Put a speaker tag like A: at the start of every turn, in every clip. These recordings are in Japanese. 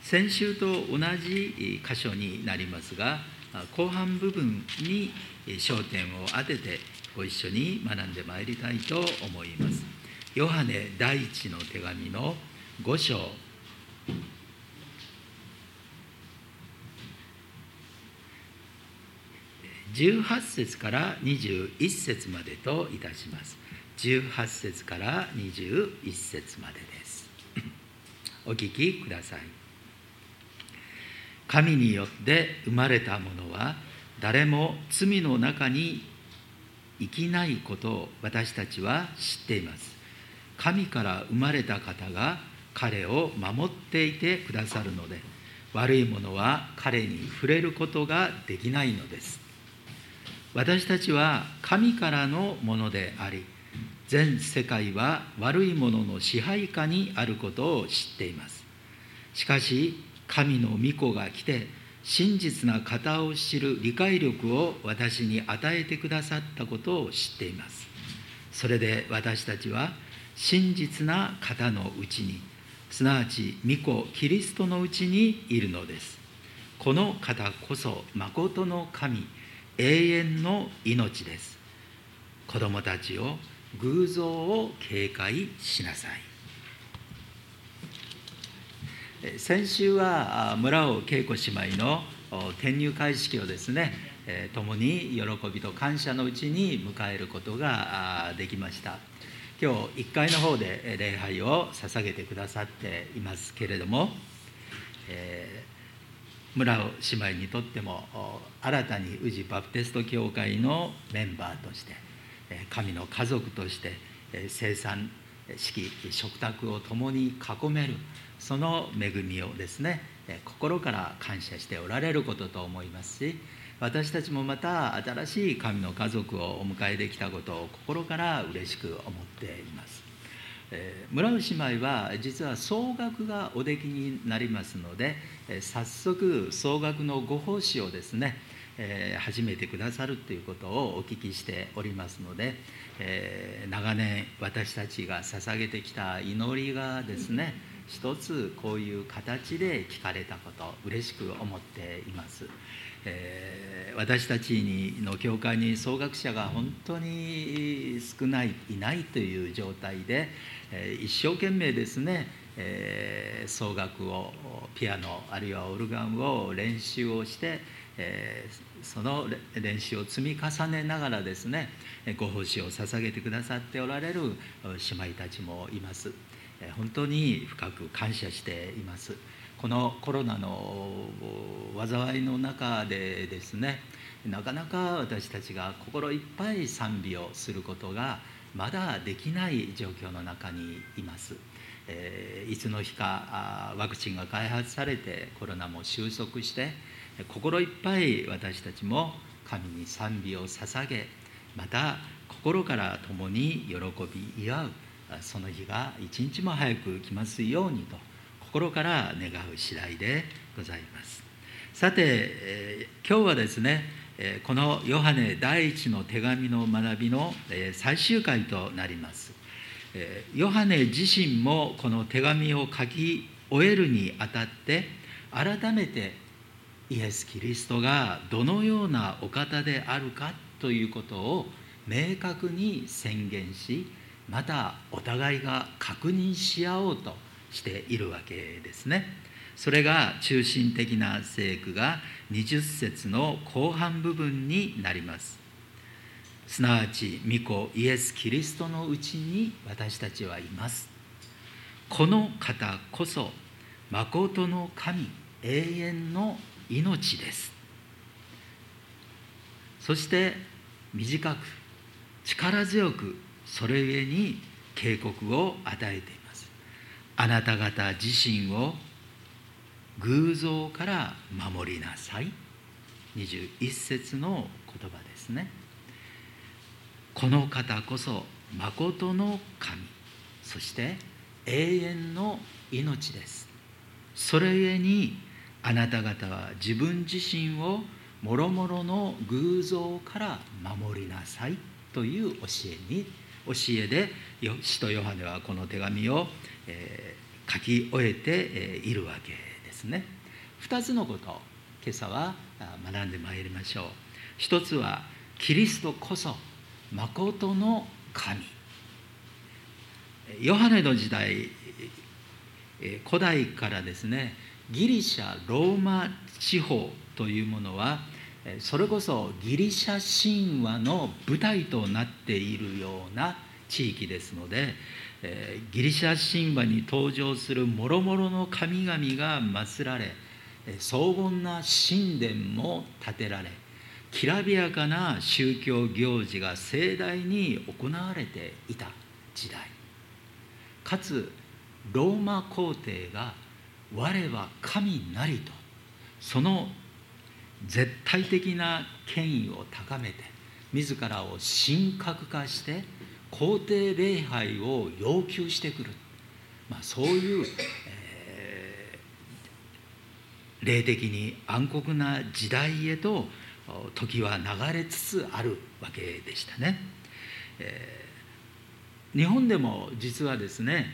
A: 先週と同じ箇所になりますが、後半部分に焦点を当ててご一緒に学んでまいりたいと思います。ヨハネ第一の手紙の5章18節から21節までといたします。18節から21節までです。お聞きください。神によって生まれたものは誰も罪の中に生きないことを私たちは知っています。神から生まれた方が彼を守っていてくださるので、悪いものは彼に触れることができないのです。私たちは神からのものであり、全世界は悪いものの支配下にあることを知っています。しかし、神の御子が来て、真実な方を知る理解力を私に与えてくださったことを知っています。それで私たちは、真実な方のうちに、すなわち御子キリストのうちにいるのです。この方こそ、誠の神、永遠の命です。子供たちを偶像を警戒しなさい。先週は村尾恵子姉妹の転入会式をですね、共に喜びと感謝のうちに迎えることができました。今日1階の方で礼拝を捧げてくださっていますけれども、村尾姉妹にとっても新たに宇治バプテスト教会のメンバーとして、神の家族として生産式食卓を共に囲める、その恵みをですね、心から感謝しておられることと思いますし、私たちもまた新しい神の家族をお迎えできたことを心から嬉しく思っています。村尾姉妹は実は総額がおできになりますので、早速総額のご奉仕をですね、始めてくださるということをお聞きしておりますので、長年私たちが捧げてきた祈りがですね、一つこういう形で聞かれたこと、嬉しく思っています。私たちの教会に総額者が本当にいないという状態で、一生懸命ですね、総額をピアノあるいはオルガンを練習をして、その練習を積み重ねながらですね、ご奉仕を捧げてくださっておられる姉妹たちもいます。本当に深く感謝しています。このコロナの災いの中でですね、なかなか私たちが心いっぱい賛美をすることがまだできない状況の中にいます。いつの日かワクチンが開発されてコロナも収束して、心いっぱい私たちも神に賛美を捧げ、また心から共に喜び祝う、その日が一日も早く来ますようにと心から願う次第でございます。さて、今日はですね、このヨハネ第一の手紙の学びの最終回となります。ヨハネ自身もこの手紙を書き終えるにあたって改めてイエス・キリストがどのようなお方であるかということを明確に宣言し、またお互いが確認し合おうとしているわけですね。それが中心的な聖句が20節の後半部分になります。すなわち御子イエス・キリストのうちに私たちはいます。この方こそ誠の神、永遠の命です。そして短く力強く、それゆえに警告を与えています。あなた方自身を偶像から守りなさい。21節の言葉ですね。この方こそ誠の神、そして永遠の命です。それゆえにあなた方は自分自身をもろもろの偶像から守りなさいという教えで使徒ヨハネはこの手紙を書き終えているわけです。 ですね。2つのことを今朝は学んでまいりましょう。一つはキリストこそ誠の神。ヨハネの時代、古代からですね、ギリシャ・ローマ地方というものはそれこそギリシャ神話の舞台となっているような地域ですので、ギリシャ神話に登場する諸々の神々が祀られ、荘厳な神殿も建てられ、きらびやかな宗教行事が盛大に行われていた時代、かつローマ皇帝が我は神なりとその絶対的な権威を高めて自らを神格化して皇帝礼拝を要求してくる、そういう、霊的に暗黒な時代へと時は流れつつあるわけでしたね。日本でも実はですね、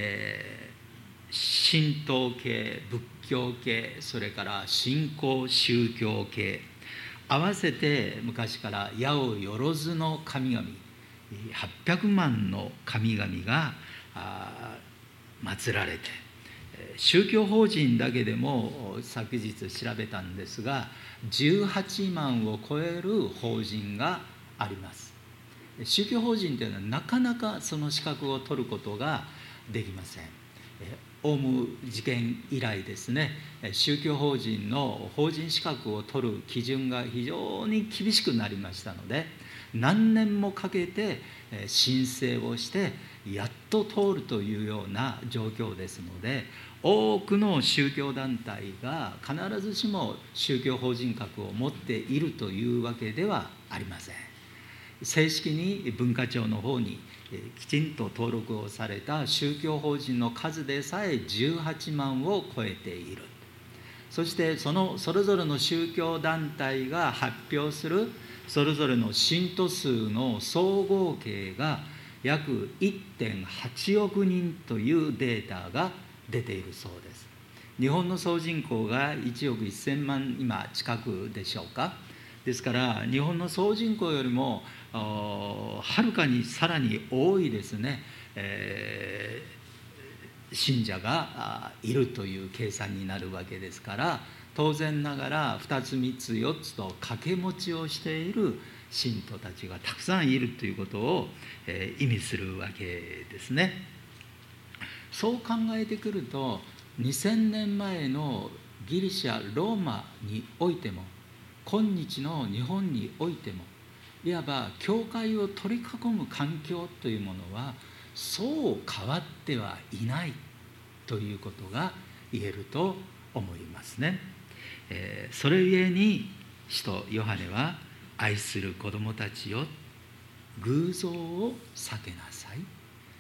A: 神道系、仏教系、それから新興宗教系、合わせて昔から八百万の神々、800万の神々が祀られて、宗教法人だけでも昨日調べたんですが18万を超える法人があります。宗教法人というのはなかなかその資格を取ることができません。オウム事件以来ですね、宗教法人の法人資格を取る基準が非常に厳しくなりましたので、何年もかけて申請をしてやっと通るというような状況ですので、多くの宗教団体が必ずしも宗教法人格を持っているというわけではありません。正式に文化庁の方にきちんと登録をされた宗教法人の数でさえ18万を超えている。そしてそれぞれの宗教団体が発表するそれぞれの信徒数の総合計が約 1.8 億人というデータが出ているそうです。日本の総人口が1億1000万今近くでしょうか。ですから日本の総人口よりもはるかにさらに多いですね、信者がいるという計算になるわけですから、当然ながら2つ3つ4つと掛け持ちをしている信徒たちがたくさんいるということを意味するわけですね。そう考えてくると2000年前のギリシャ・ローマにおいても今日の日本においてもいわば教会を取り囲む環境というものはそう変わってはいないということが言えると思いますね。それゆえに使徒ヨハネは愛する子どもたちよ、偶像を避けなさい。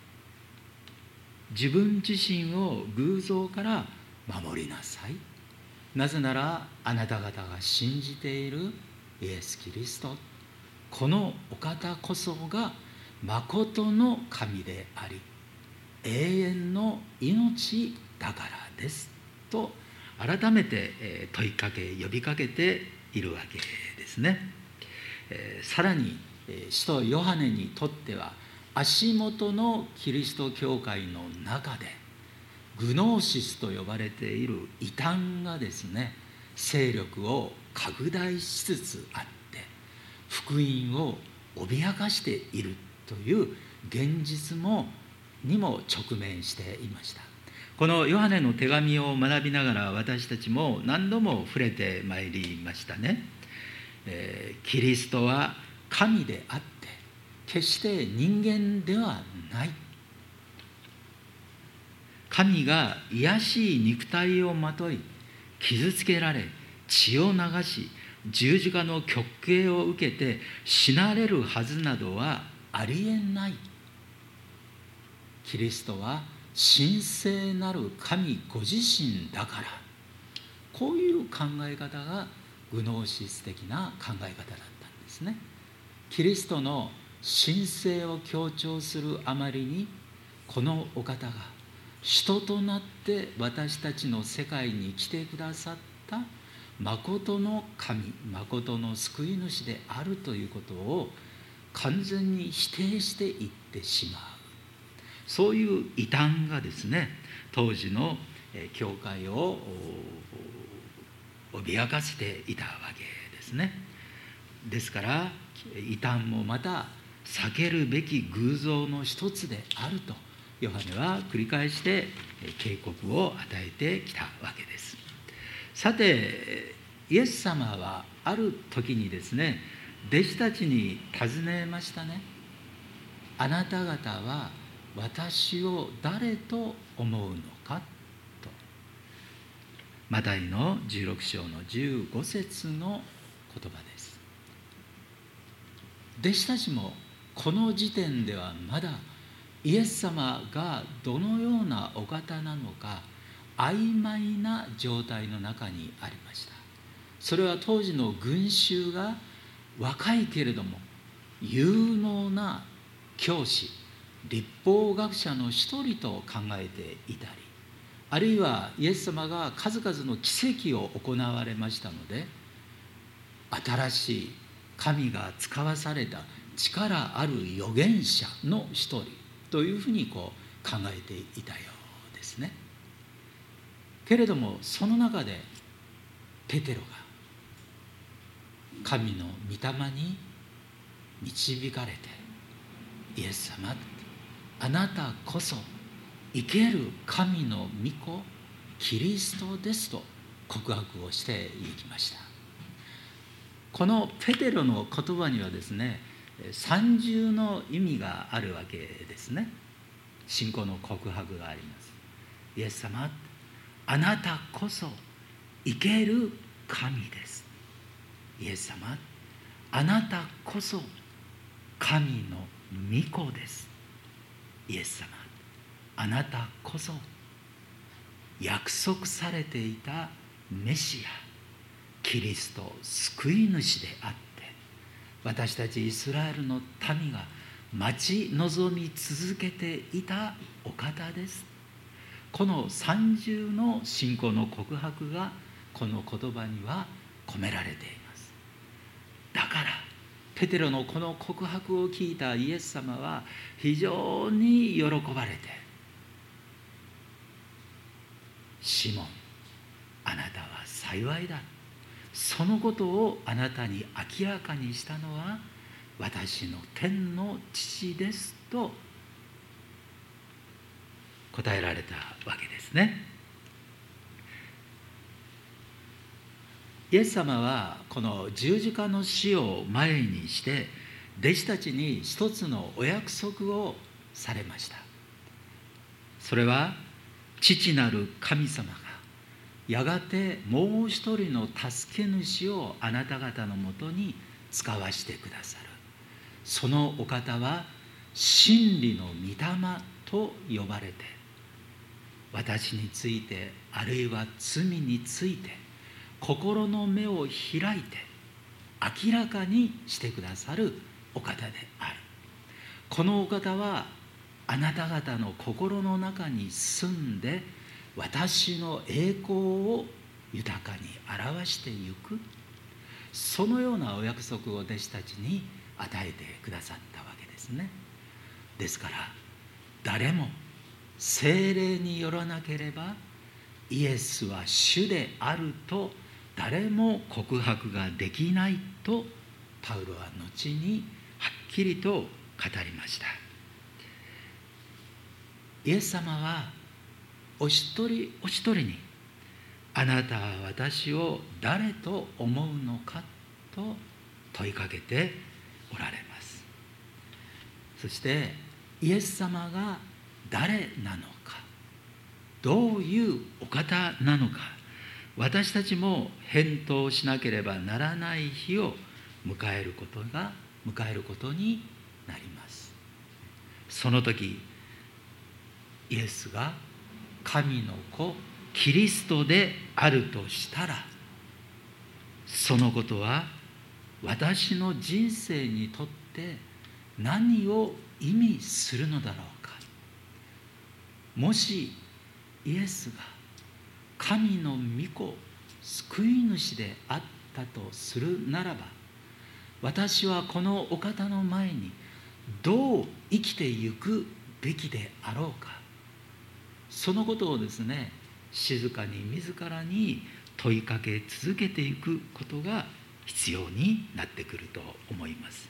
A: 自分自身を偶像から守りなさい。なぜならあなた方が信じているイエス・キリスト、このお方こそが誠の神であり永遠の命だからですと改めて問いかけ呼びかけているわけですね。さらに使徒ヨハネにとっては足元のキリスト教会の中でグノーシスと呼ばれている異端がですね、勢力を拡大しつつあって福音を脅かしているという現実にも直面していました。このヨハネの手紙を学びながら私たちも何度も触れてまいりましたね。キリストは神であって決して人間ではない。神が卑しい肉体をまとい傷つけられ血を流し十字架の極刑を受けて死なれるはずなどはありえない。キリストは神聖なる神ご自身だから。こういう考え方がグノーシス的な考え方だったんですね。キリストの神聖を強調するあまりにこのお方が人となって私たちの世界に来てくださった誠の神、誠の救い主であるということを完全に否定していってしまう、そういう異端がですね、当時の教会を脅かしていたわけですね。ですから異端もまた避けるべき偶像の一つであるとヨハネは繰り返して警告を与えてきたわけです。さてイエス様はある時にですね、弟子たちに尋ねましたね。あなた方は私を誰と思うのかと。マタイの16章の15節の言葉です。弟子たちもこの時点ではまだイエス様がどのようなお方なのか曖昧な状態の中にありました。それは当時の群衆が若いけれども有能な教師、律法学者の一人と考えていたり、あるいはイエス様が数々の奇跡を行われましたので、新しい神が使わされた力ある預言者の一人というふうに考えていたようですね。けれどもその中でペテロが神の御霊に導かれて、イエス様、あなたこそ生ける神の御子キリストですと告白をしていきました。このペテロの言葉にはですね、三重の意味があるわけですね。信仰の告白があります。イエス様、あなたこそ生ける神です。イエス様、あなたこそ神の御子です。イエス様、あなたこそ約束されていたメシア、キリスト救い主であって、私たちイスラエルの民が待ち望み続けていたお方です。この三重の信仰の告白がこの言葉には込められています。だからペテロのこの告白を聞いたイエス様は非常に喜ばれて、シモン、あなたは幸いだ、そのことをあなたに明らかにしたのは私の天の父ですと答えられたわけですね。イエス様はこの十字架の死を前にして弟子たちに一つのお約束をされました。それは父なる神様がやがてもう一人の助け主をあなた方のもとに使わしてくださる。そのお方は真理の御霊と呼ばれて、私についてあるいは罪について心の目を開いて明らかにしてくださるお方である。このお方はあなた方の心の中に住んで私の栄光を豊かに表してゆく、そのようなお約束を弟子たちに与えてくださったわけですね。ですから誰も聖霊によらなければイエスは主であると誰も告白ができないとパウロは後にはっきりと語りました。イエス様はお一人お一人にあなたは私を誰と思うのかと問いかけておられます。そしてイエス様が誰なのか、どういうお方なのか、私たちも返答しなければならない日を迎えることになります。その時イエスが神の子キリストであるとしたら、そのことは私の人生にとって何を意味するのだろうか。もしイエスが神の御子救い主であったとするならば、私はこのお方の前にどう生きてゆくべきであろうか、そのことをですね、静かに自らに問いかけ続けていくことが必要になってくると思います。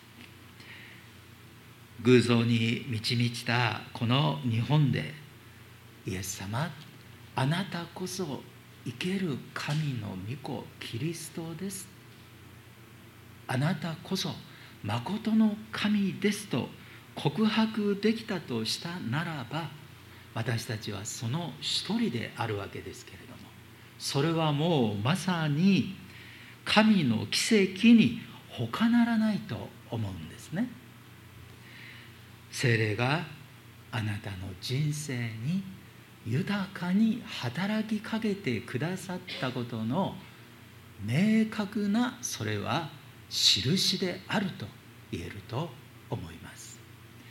A: 偶像に満ち満ちたこの日本で、イエス様、あなたこそ生ける神の御子キリストです、あなたこそ誠の神ですと告白できたとしたならば、私たちはその一人であるわけですけれども、それはもうまさに神の奇跡に他ならないと思うんですね。聖霊があなたの人生に豊かに働きかけてくださったことの明確な、それは印であると言えると思います。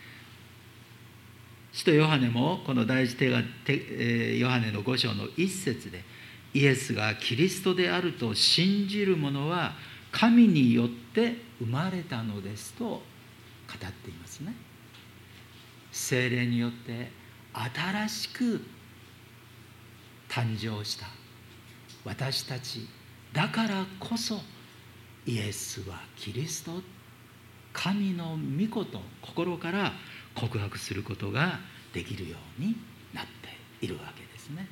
A: 使徒ヨハネもこの第一ヨハネの5章の1節で、イエスがキリストであると信じる者は神によって生まれたのですと語っていますね。聖霊によって新しく誕生した私たちだからこそ、イエスはキリスト、神の御子と心から告白することができるようになっているわけですね。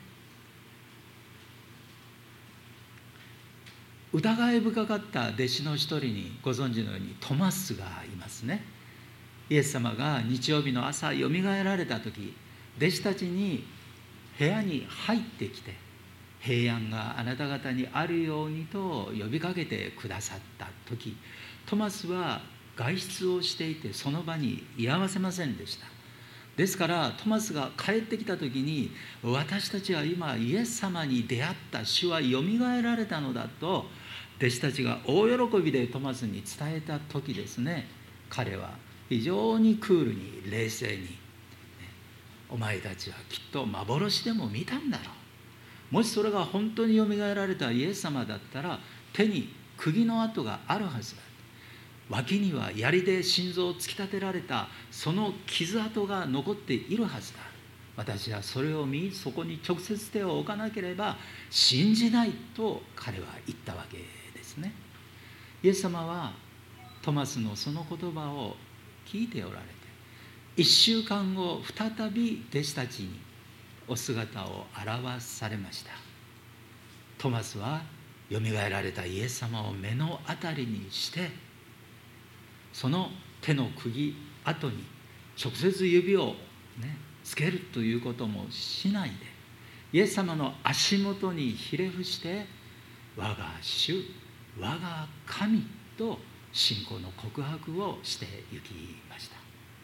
A: 疑い深かった弟子の一人に、ご存知のようにトマスがいますね。イエス様が日曜日の朝よみがえられた時、弟子たちに部屋に入ってきて、平安があなた方にあるようにと呼びかけてくださった時、トマスは外出をしていてその場に居合わせませんでした。ですからトマスが帰ってきた時に、私たちは今イエス様に出会った、主はよみがえられたのだと弟子たちが大喜びでトマスに伝えた時ですね、彼は非常にクールに冷静に、お前たちはきっと幻でも見たんだろう、もしそれが本当によみがえられたイエス様だったら手に釘の跡があるはずだ、脇には槍で心臓を突き立てられたその傷跡が残っているはずだ、私はそれを見、そこに直接手を置かなければ信じないと彼は言ったわけですね。イエス様はトマスのその言葉を聞いておられて、1週間後再び弟子たちにお姿を現されました。トマスはよみがえられたイエス様を目の当たりにして、その手の釘跡に直接指を、つけるということもしないで、イエス様の足元にひれ伏して、我が主、我が神と信仰の告白をして行きました。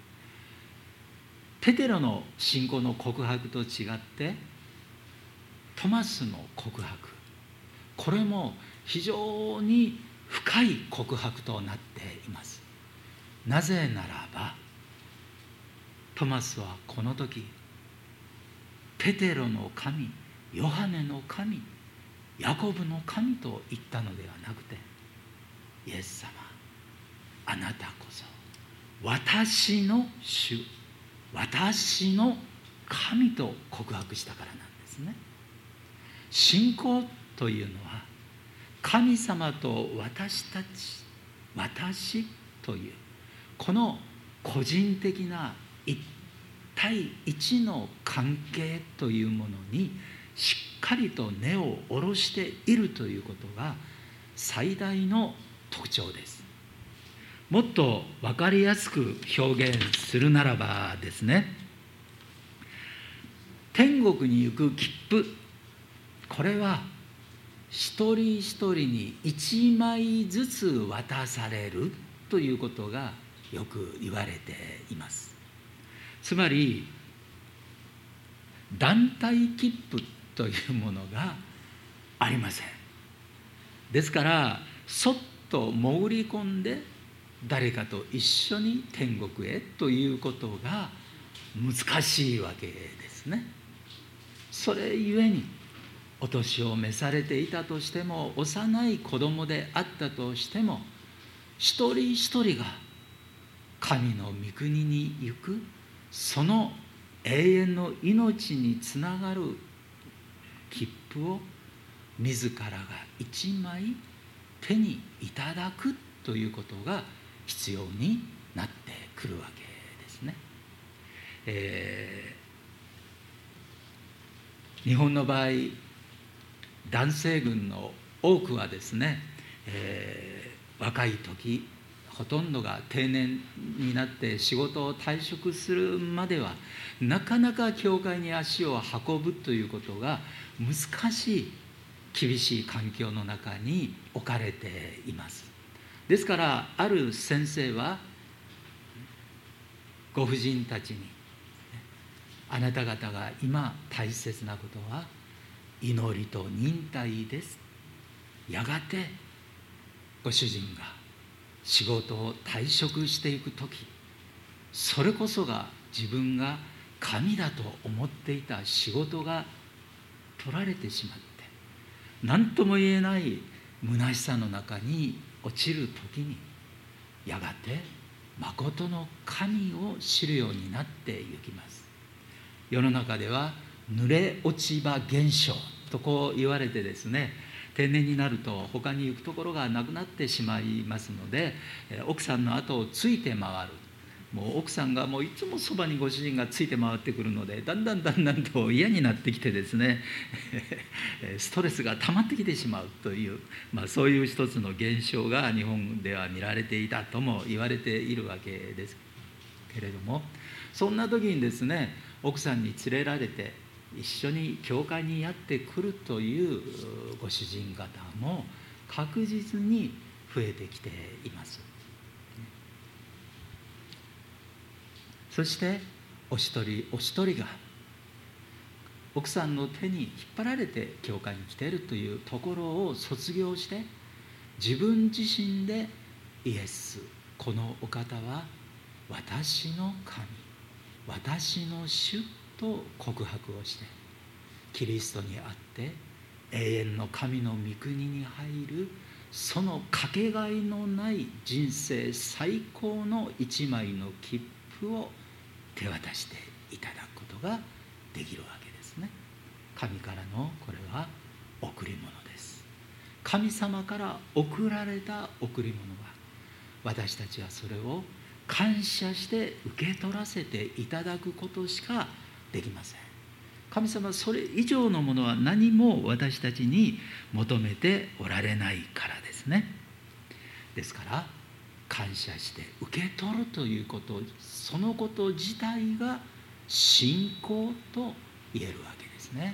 A: ペテロの信仰の告白と違って、トマスの告白、これも非常に深い告白となっています。なぜならば、トマスはこの時、ペテロの神、ヨハネの神、ヤコブの神と言ったのではなくて、イエス様、あなたこそ私の主、私の神と告白したからなんですね。信仰というのは、神様と私たち、私というこの個人的な一対一の関係というものにしっかりと根を下ろしているということが最大の特徴です。もっと分かりやすく表現するならばですね、天国に行く切符、これは一人一人に1枚ずつ渡されるということがよく言われています。つまり団体切符というものがありません。ですからそっと潜り込んで誰かと一緒に天国へということが難しいわけですね。 それゆえにお年を召されていたとしても、幼い子供であったとしても、一人一人が神の御国に行く、その永遠の命につながる切符を自らが一枚手にいただくということが必要になってくるわけですね。日本の場合、男性軍の多くはですね、若い時ほとんどが定年になって仕事を退職するまではなかなか教会に足を運ぶということが難しい、厳しい環境の中に置かれています。ですからある先生はご婦人たちに、あなた方が今大切なことは祈りと忍耐です。やがてご主人が仕事を退職していくとき、それこそが自分が神だと思っていた仕事が取られてしまって、何とも言えない虚しさの中に落ちるときに、やがて誠の神を知るようになっていきます。世の中では濡れ落ち葉現象とこう言われてですね、定年になると他に行くところがなくなってしまいますので、奥さんの後をついて回る。もう奥さんがもういつもそばにご主人がついて回ってくるので、だんだんと嫌になってきてですねストレスが溜まってきてしまうという、そういう一つの現象が日本では見られていたとも言われているわけですけれども、そんな時にですね、奥さんに連れられて一緒に教会にやってくるというご主人方も確実に増えてきています。そしてお一人お一人が奥さんの手に引っ張られて教会に来ているというところを卒業して、自分自身でイエス、このお方は私の神、私の主と告白をして、キリストにあって永遠の神の御国に入る、そのかけがえのない人生最高の一枚の切符を手渡していただくことができるわけですね。神からのこれは贈り物です。神様から贈られた贈り物は、私たちはそれを感謝して受け取らせていただくことしかできません。神様はそれ以上のものは何も私たちに求めておられないからですね。ですから感謝して受け取るということ、そのこと自体が信仰と言えるわけですね。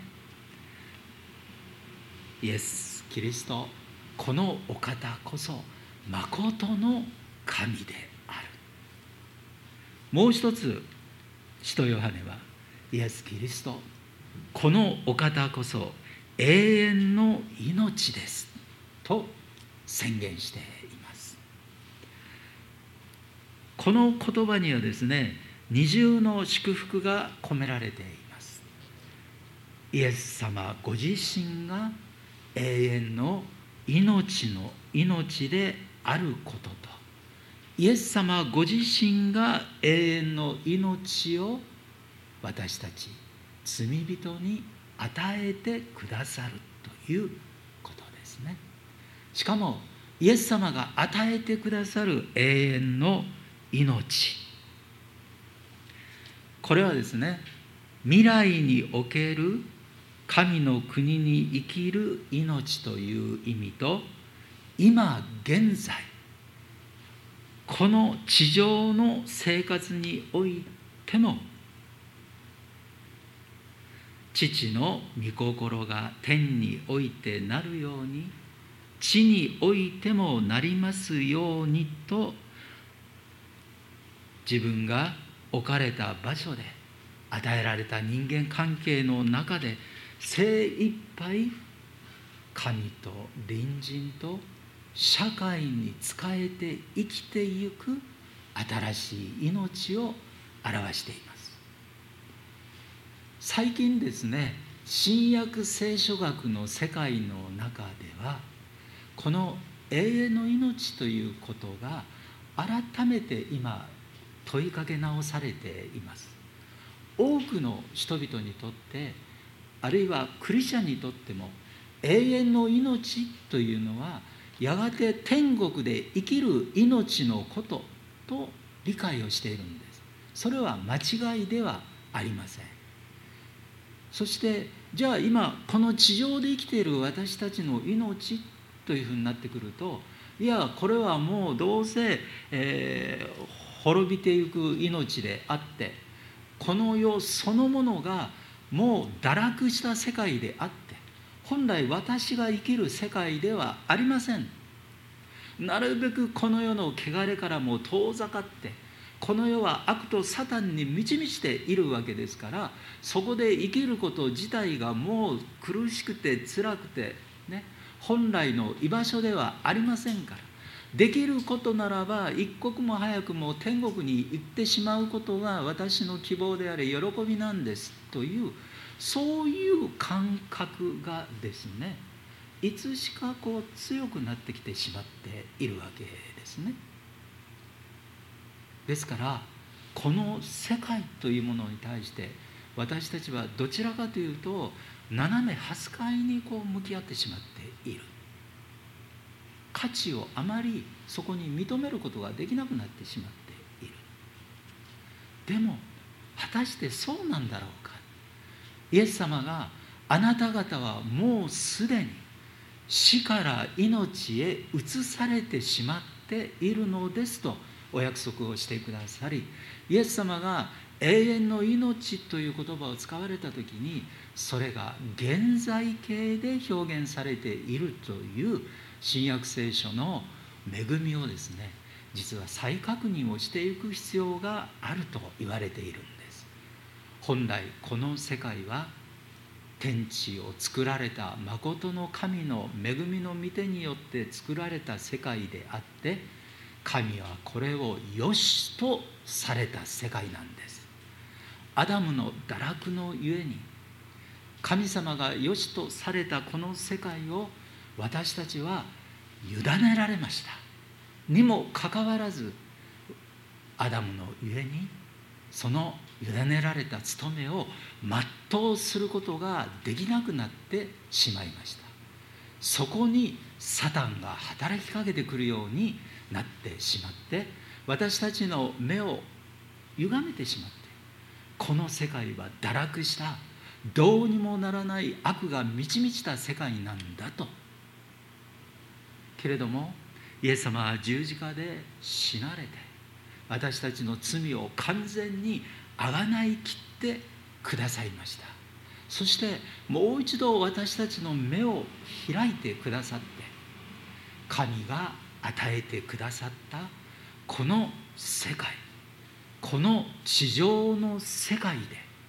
A: イエス・キリスト、このお方こそ誠の神である。もう一つ、使徒ヨハネはイエス・キリスト、このお方こそ永遠の命ですと宣言しています。この言葉にはですね、二重の祝福が込められています。イエス様ご自身が永遠の命の命であることと、イエス様ご自身が永遠の命を私たち罪人に与えてくださるということですね。しかもイエス様が与えてくださる永遠の命、これはですね、未来における神の国に生きる命という意味と、今現在この地上の生活においても、父の御心が天においてなるように、地においてもなりますようにと、自分が置かれた場所で、与えられた人間関係の中で精一杯神と隣人と社会に仕えて生きてゆく新しい命を表しています。最近ですね、 新約聖書学の世界の中では、この永遠の命ということが改めて今問いかけ直されています。多くの人々にとって、あるいはクリスチャンにとっても、永遠の命というのはやがて天国で生きる命のことと理解をしているんです。それは間違いではありません。そしてじゃあ今この地上で生きている私たちの命というふうになってくると、いやこれはもうどうせ、滅びていく命であって、この世そのものがもう堕落した世界であって、本来私が生きる世界ではありません。なるべくこの世の汚れからも遠ざかって、この世は悪とサタンに満ち満ちているわけですから、そこで生きること自体がもう苦しくて辛くてね、本来の居場所ではありませんから、できることならば一刻も早くも天国に行ってしまうことが私の希望であり喜びなんですという、そういう感覚がですね、いつしかこう強くなってきてしまっているわけですね。ですからこの世界というものに対して私たちはどちらかというと斜め端かいにこう向き合ってしまっている。価値をあまりそこに認めることができなくなってしまっている。でも果たしてそうなんだろうか。イエス様があなた方はもうすでに死から命へ移されてしまっているのですとお約束をしてくださり、イエス様が永遠の命という言葉を使われた時に、それが現在形で表現されているという新約聖書の恵みをですね、実は再確認をしていく必要があると言われているんです。本来この世界は天地を作られた真の神の恵みの御手によって作られた世界であって、神はこれを良しとされた世界なんです。アダムの堕落のゆえに神様が良しとされたこの世界を私たちは委ねられましたにもかかわらず、アダムのゆえにその委ねられた務めを全うすることができなくなってしまいました。そこにサタンが働きかけてくるようになってしまって、私たちの目を歪めてしまって、この世界は堕落したどうにもならない悪が満ち満ちた世界なんだと。けれどもイエス様は十字架で死なれて、私たちの罪を完全にあがないきってくださいました。そしてもう一度私たちの目を開いてくださって、神が与えてくださったこの世界、この地上の世界で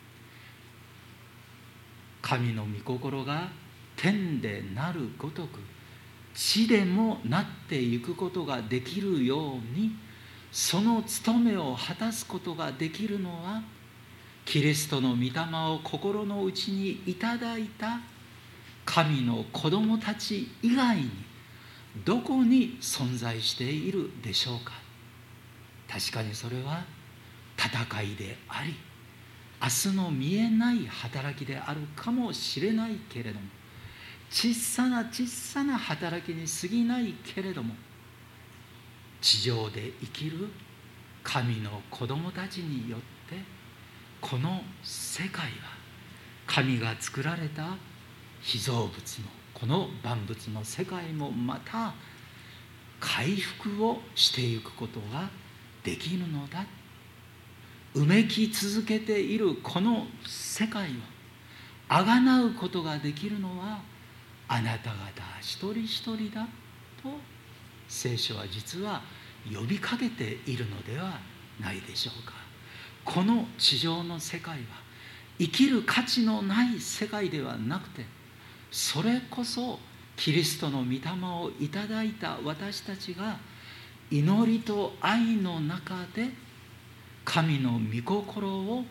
A: 神の御心が天でなるごとく地でもなっていくことができるように、その務めを果たすことができるのは、キリストの御霊を心の内にいただいた神の子供たち以外にどこに存在しているでしょうか。確かにそれは戦いであり、明日の見えない働きであるかもしれないけれども、小さな小さな働きに過ぎないけれども、地上で生きる神の子供たちによってこの世界は神が作られた被造物のこの万物の世界もまた回復をしていくことができるのだ。うめき続けているこの世界をあがなうことができるのはあなた方一人一人だと聖書は実は呼びかけているのではないでしょうか。この地上の世界は生きる価値のない世界ではなくて、それこそキリストの御霊をいただいた私たちが祈りと愛の中で神の御心を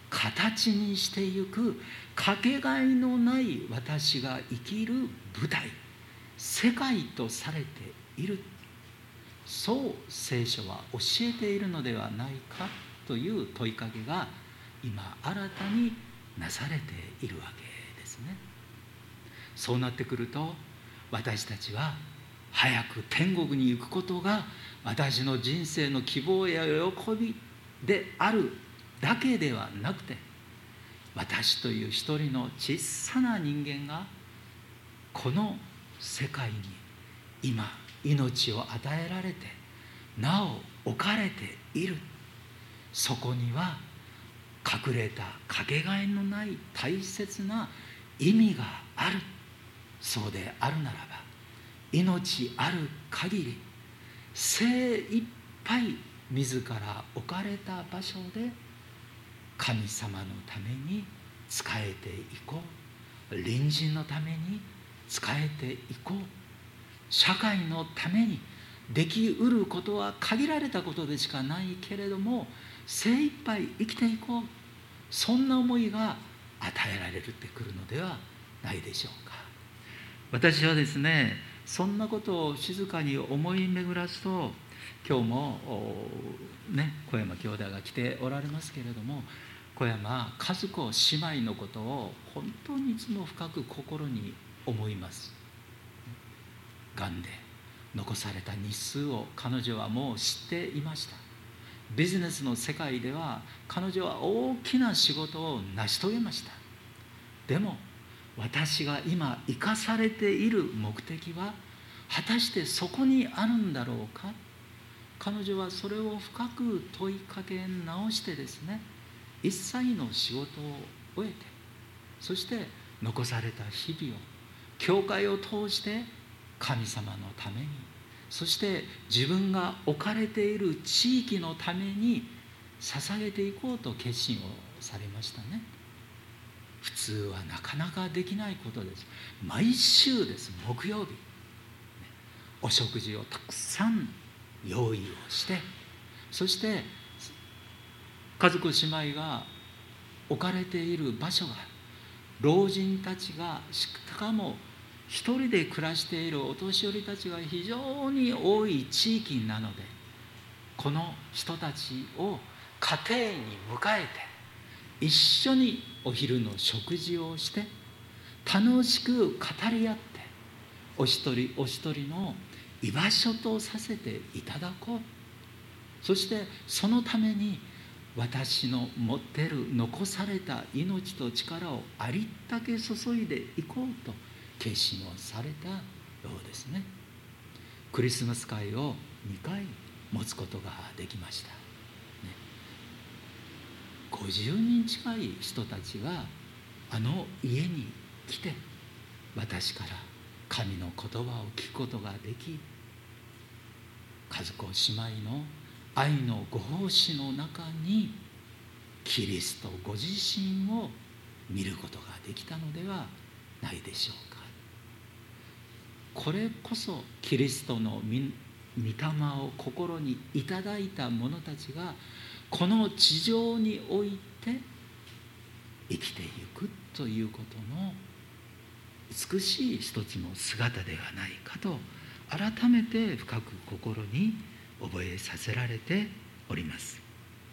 A: 形にしてゆくかけがえのない私が生きる舞台、世界とされている、そう聖書は教えているのではないかという問いかけが今新たになされているわけですね。そうなってくると、私たちは早く天国に行くことが私の人生の希望や喜びであるだけではなくて、私という一人の小さな人間がこの世界に今命を与えられてなお置かれている、そこには隠れたかけがえのない大切な意味がある。そうであるならば、命ある限り精一杯自ら置かれた場所で神様のために仕えていこう、隣人のために仕えていこう、社会のためにできうることは限られたことでしかないけれども、精一杯生きていこう、そんな思いが与えられてくるのではないでしょうか。私はですね、そんなことを静かに思い巡らすと、今日も小山兄弟が来ておられますけれども、小山和子姉妹のことを本当にいつも深く心に思います。がんで残された日数を彼女はもう知っていました。ビジネスの世界では彼女は大きな仕事を成し遂げました。でも私が今生かされている目的は果たしてそこにあるんだろうか。彼女はそれを深く問いかけ直してですね、一切の仕事を終えて、そして残された日々を教会を通して神様のために、そして自分が置かれている地域のために捧げていこうと決心をされましたね。普通はなかなかできないことです。毎週です、木曜日お食事をたくさん用意をして、そして家族姉妹が置かれている場所が、老人たちがしかも一人で暮らしているお年寄りたちが非常に多い地域なので、この人たちを家庭に迎えて一緒にお昼の食事をして楽しく語り合って、お一人お一人の居場所とさせていただこう。そしてそのために私の持っている残された命と力をありったけ注いでいこうと決心をされたようですね。クリスマス会を2回持つことができました、50人近い人たちがあの家に来て、私から神の言葉を聞くことができ、和子姉妹の愛のご奉仕の中にキリストご自身を見ることができたのではないでしょうか。これこそキリストの御霊を心にいただいた者たちがこの地上において生きていくということの美しい一つの姿ではないかと改めて深く心に覚えさせられております。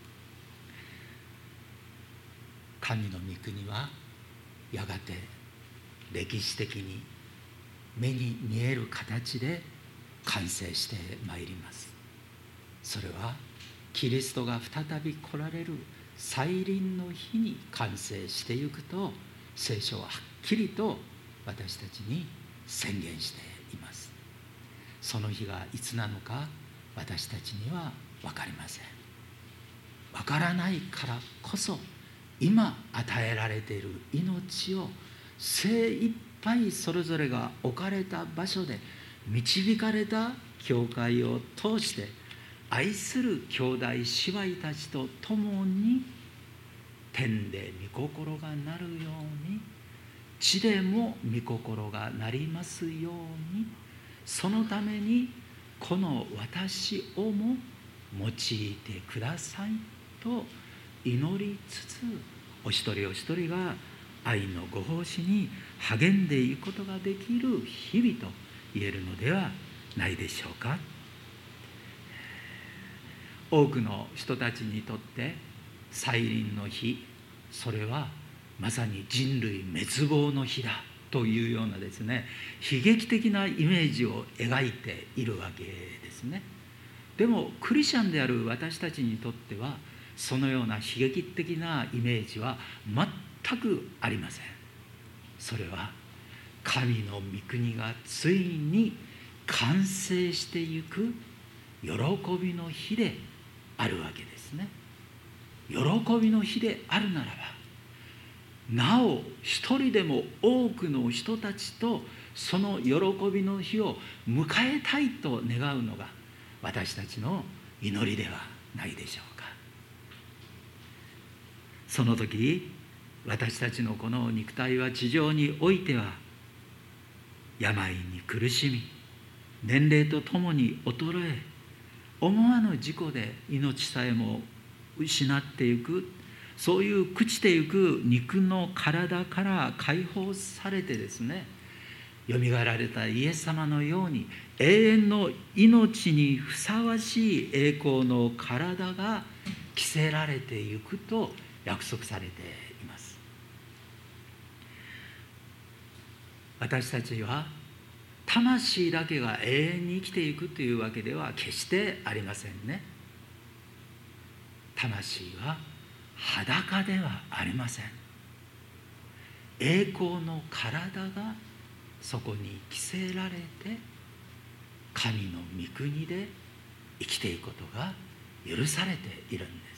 A: 神の御国はやがて歴史的に目に見える形で完成してまいります。それはキリストが再び来られる再臨の日に完成していくと聖書ははっきりと私たちに宣言しています。その日がいつなのか私たちには分かりません。分からないからこそ今与えられている命を精一杯それぞれが置かれた場所で導かれた教会を通して愛する兄弟姉妹たちと共に天で御心がなるように地でも御心がなりますように、そのためにこの私をも用いてくださいと祈りつつお一人お一人が愛のご奉仕に励んでいくことができる日々と言えるのではないでしょうか。多くの人たちにとって再臨の日、それはまさに人類滅亡の日だというようなですね、悲劇的なイメージを描いているわけですね。でもクリスチャンである私たちにとってはそのような悲劇的なイメージは全くありません。それは神の御国がついに完成していく喜びの日であるわけですね。喜びの日であるならば、なお一人でも多くの人たちとその喜びの日を迎えたいと願うのが私たちの祈りではないでしょうか。その時私たちのこの肉体は地上においては病に苦しみ、年齢とともに衰え、思わぬ事故で命さえも失っていく、そういう朽ちていく肉の体から解放されてですね、よみがえられたイエス様のように永遠の命にふさわしい栄光の体が着せられていくと約束されています。私たちは魂だけが永遠に生きていくというわけでは決してありませんね。魂は裸ではありません。栄光の体がそこに着せられて神の御国で生きていくことが許されているんです。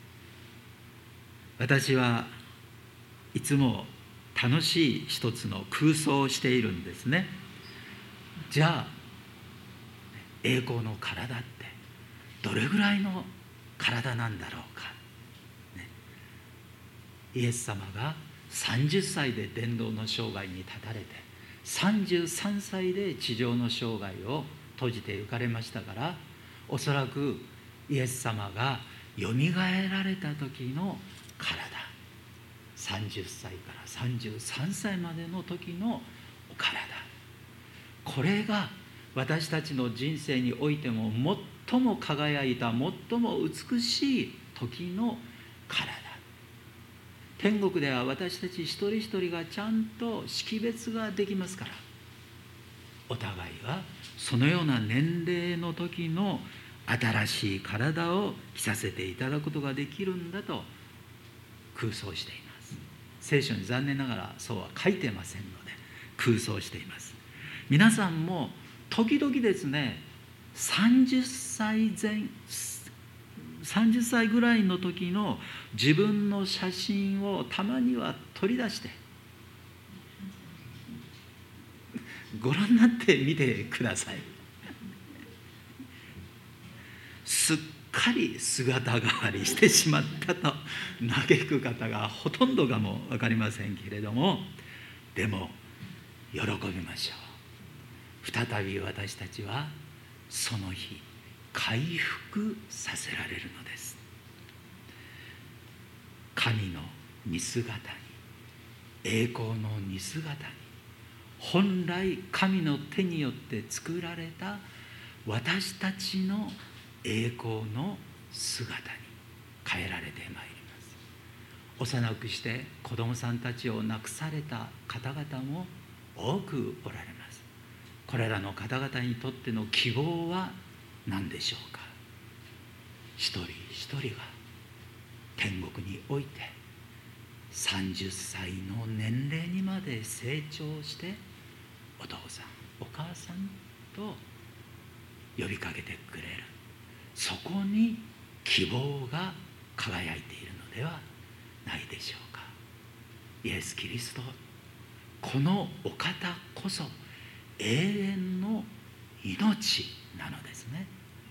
A: 私はいつも楽しい一つの空想をしているんですね。じゃあ栄光の体ってどれぐらいの体なんだろうか、ね、イエス様が30歳で伝道の生涯に立たれて33歳で地上の生涯を閉じて行かれましたから、おそらくイエス様がよみがえられた時の体、30歳から33歳までの時のお体、これが私たちの人生においても最も輝いた、最も美しい時の体。天国では私たち一人一人がちゃんと識別ができますから、お互いはそのような年齢の時の新しい体を着させていただくことができるんだと空想しています。聖書に残念ながらそうは書いてませんので空想しています。皆さんも時々ですね、30歳ぐらいの時の自分の写真をたまには取り出してご覧になってみてください。すっかり姿変わりしてしまったと嘆く方がほとんどかも分かりませんけれども、でも喜びましょう。再び私たちはその日回復させられるのです。神の似姿に、栄光の似姿に、本来神の手によって作られた私たちの栄光の姿に変えられてまいります。幼くして子供さんたちを亡くされた方々も多くおられます。これらの方々にとっての希望は何でしょうか。一人一人が天国において30歳の年齢にまで成長して、お父さんお母さんと呼びかけてくれる、そこに希望が輝いているのではないでしょうか。イエス・キリスト、このお方こそ永遠の命なのですね。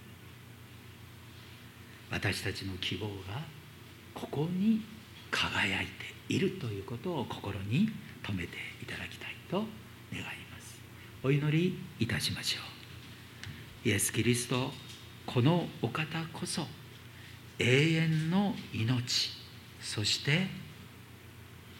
A: 私たちの希望がここに輝いているということを心に留めていただきたいと願います。お祈りいたしましょう。イエス・キリスト、このお方こそ永遠の命、そして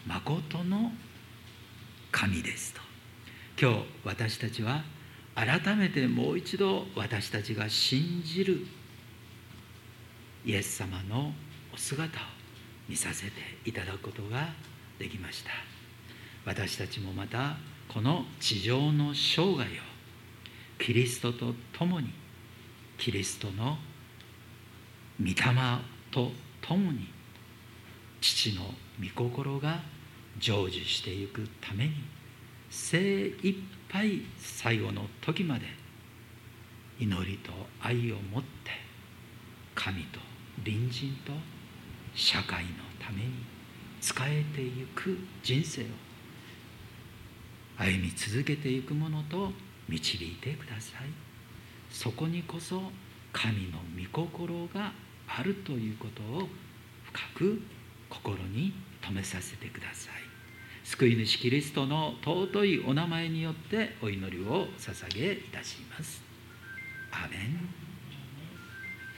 A: まことの神ですと。今日私たちは改めてもう一度私たちが信じるイエス様のお姿を見させていただくことができました。私たちもまたこの地上の生涯をキリストと共に、キリストの御霊と共に父の御心が成就していくために精一杯最後の時まで祈りと愛を持って神と隣人と社会のために仕えていく人生を歩み続けていくものと導いてください。そこにこそ神の御心があるということを深く心に留めさせてください。救い主キリストの尊いお名前によってお祈りを捧げいたします。アーメン。